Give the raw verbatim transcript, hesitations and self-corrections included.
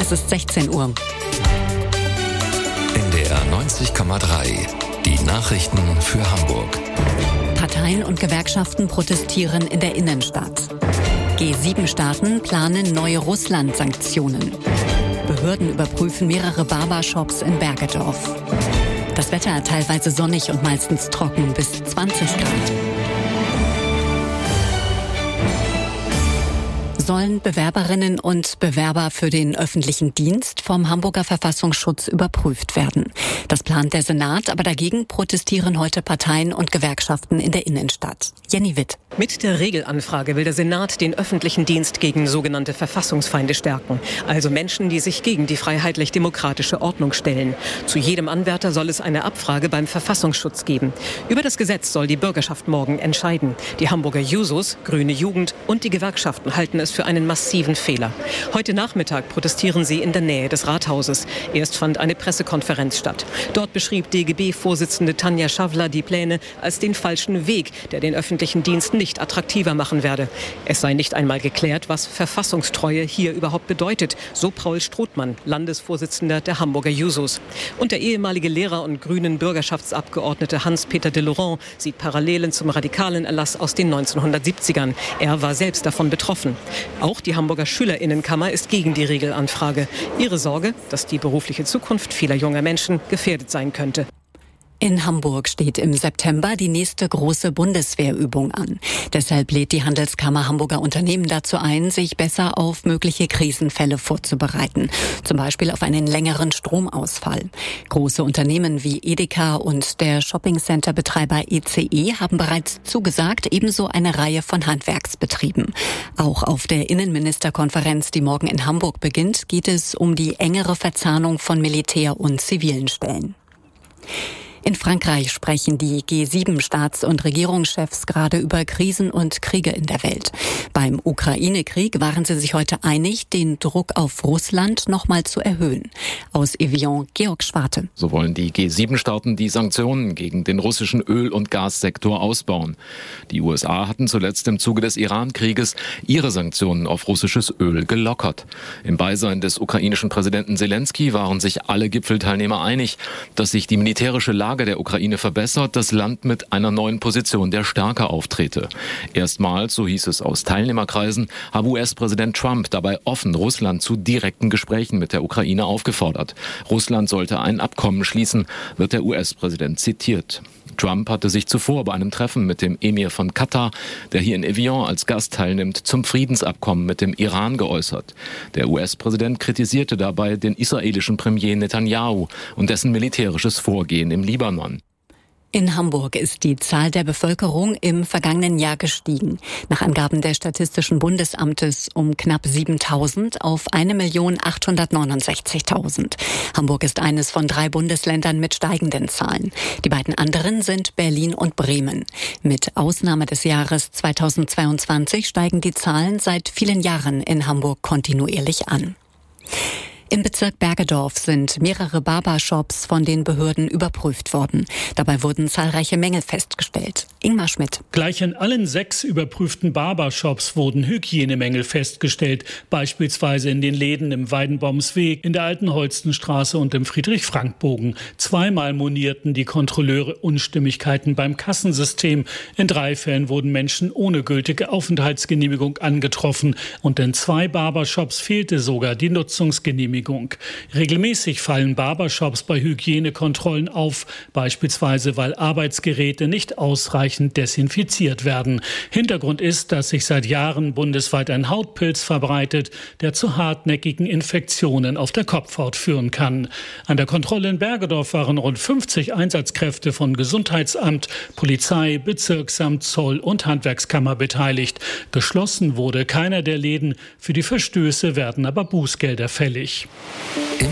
Es ist sechzehn Uhr. N D R neunzig Komma drei. Die Nachrichten für Hamburg. Parteien und Gewerkschaften protestieren in der Innenstadt. G sieben Staaten planen neue Russland-Sanktionen. Behörden überprüfen mehrere Barbershops in Bergedorf. Das Wetter teilweise sonnig und meistens trocken bis zwanzig Grad. Sollen Bewerberinnen und Bewerber für den öffentlichen Dienst vom Hamburger Verfassungsschutz überprüft werden. Das plant der Senat, aber dagegen protestieren heute Parteien und Gewerkschaften in der Innenstadt. Jenny Witt. Mit der Regelanfrage will der Senat den öffentlichen Dienst gegen sogenannte Verfassungsfeinde stärken. Also Menschen, die sich gegen die freiheitlich-demokratische Ordnung stellen. Zu jedem Anwärter soll es eine Abfrage beim Verfassungsschutz geben. Über das Gesetz soll die Bürgerschaft morgen entscheiden. Die Hamburger Jusos, Grüne Jugend und die Gewerkschaften halten es für einen massiven Fehler. Heute Nachmittag protestieren sie in der Nähe des Rathauses. Erst fand eine Pressekonferenz statt. Dort beschrieb D G B-Vorsitzende Tanja Schawler die Pläne als den falschen Weg, der den öffentlichen Dienst nicht attraktiver machen werde. Es sei nicht einmal geklärt, was Verfassungstreue hier überhaupt bedeutet, so Paul Strothmann, Landesvorsitzender der Hamburger Jusos. Und der ehemalige Lehrer und grünen Bürgerschaftsabgeordnete Hans-Peter de Laurent sieht Parallelen zum radikalen Erlass aus den neunzehnhundertsiebzigern. Er war selbst davon betroffen. Auch die Hamburger Schülerinnenkammer ist gegen die Regelanfrage. Ihre Sorge, dass die berufliche Zukunft vieler junger Menschen gefährdet sein könnte. In Hamburg steht im September die nächste große Bundeswehrübung an. Deshalb lädt die Handelskammer Hamburger Unternehmen dazu ein, sich besser auf mögliche Krisenfälle vorzubereiten. Zum Beispiel auf einen längeren Stromausfall. Große Unternehmen wie Edeka und der Shoppingcenter-Betreiber E C E haben bereits zugesagt, ebenso eine Reihe von Handwerksbetrieben. Auch auf der Innenministerkonferenz, die morgen in Hamburg beginnt, geht es um die engere Verzahnung von Militär- und zivilen Stellen. In Frankreich sprechen die G sieben Staats- und Regierungschefs gerade über Krisen und Kriege in der Welt. Beim Ukraine-Krieg waren sie sich heute einig, den Druck auf Russland nochmal zu erhöhen. Aus Evian, Georg Schwarte. So wollen die G sieben Staaten die Sanktionen gegen den russischen Öl- und Gassektor ausbauen. Die U S A hatten zuletzt im Zuge des Iran-Krieges ihre Sanktionen auf russisches Öl gelockert. Im Beisein des ukrainischen Präsidenten Zelensky waren sich alle Gipfelteilnehmer einig, dass sich die militärische Lage der Ukraine verbessert, das Land mit einer neuen Position der Stärke auftrete. Erstmals, so hieß es aus Teilnehmerkreisen, habe U S-Präsident Trump dabei offen Russland zu direkten Gesprächen mit der Ukraine aufgefordert. Russland sollte ein Abkommen schließen, wird der U S-Präsident zitiert. Trump hatte sich zuvor bei einem Treffen mit dem Emir von Katar, der hier in Evian als Gast teilnimmt, zum Friedensabkommen mit dem Iran geäußert. Der U S-Präsident kritisierte dabei den israelischen Premier Netanyahu und dessen militärisches Vorgehen im Libanon. In Hamburg ist die Zahl der Bevölkerung im vergangenen Jahr gestiegen. Nach Angaben des Statistischen Bundesamtes um knapp siebentausend auf eine Million achthundertneunundsechzigtausend. Hamburg ist eines von drei Bundesländern mit steigenden Zahlen. Die beiden anderen sind Berlin und Bremen. Mit Ausnahme des Jahres zweitausendzweiundzwanzig steigen die Zahlen seit vielen Jahren in Hamburg kontinuierlich an. Im Bezirk Bergedorf sind mehrere Barbershops von den Behörden überprüft worden. Dabei wurden zahlreiche Mängel festgestellt. Ingmar Schmidt. Gleich in allen sechs überprüften Barbershops wurden Hygienemängel festgestellt. Beispielsweise in den Läden im Weidenbaumsweg, in der Altenholstenstraße und im Friedrich-Frank-Bogen. Zweimal monierten die Kontrolleure Unstimmigkeiten beim Kassensystem. In drei Fällen wurden Menschen ohne gültige Aufenthaltsgenehmigung angetroffen. Und in zwei Barbershops fehlte sogar die Nutzungsgenehmigung. Regelmäßig fallen Barbershops bei Hygienekontrollen auf, beispielsweise weil Arbeitsgeräte nicht ausreichend desinfiziert werden. Hintergrund ist, dass sich seit Jahren bundesweit ein Hautpilz verbreitet, der zu hartnäckigen Infektionen auf der Kopfhaut führen kann. An der Kontrolle in Bergedorf waren rund fünfzig Einsatzkräfte von Gesundheitsamt, Polizei, Bezirksamt, Zoll und Handwerkskammer beteiligt. Geschlossen wurde keiner der Läden, für die Verstöße werden aber Bußgelder fällig.